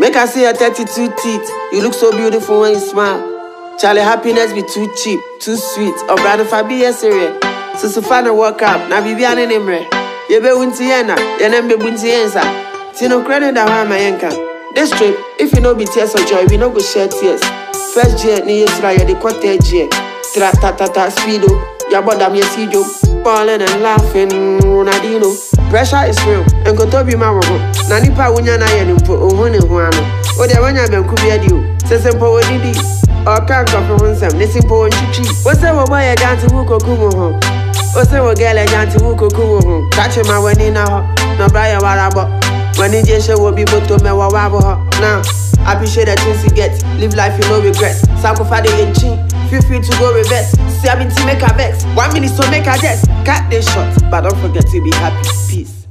Make I see your 32 teeth. You look so beautiful when you smile. Charlie, happiness be too cheap, too sweet. Or brother Fabi, yes, sir. So find a work up. Now, Bibian and Emre. You be Wintiana, your name be Wintienza. Tino credit that one, my anchor. This trip, if you know be tears of joy, we no go share tears. First year, ni Israel, the quarter year. Tra-ta-ta-ta, speedo. Ya bother me, see you. Balling and laughing, Ronaldinho. Pressure is real, and go to be my room. Nanipa Wunya na Yanimpo, Ohone Huano. O de Wanya Benkubiadio, Sesempo Didi. Or can't go from some, Nissimpo and Chichi. What's the boy a dance to Wuko Kumo? What's the girl a dance to Wuko Kumo? Catch him my wedding now, no Brian Warabo. When the Jesha will be able to me wabo. Now, I appreciate the things you get. Live life with no regrets. Sacrifice the chin. Feel free to go reverse. 70 make a vex. 1 minute so make a guess. Cut this shot, but don't forget to be happy. Peace.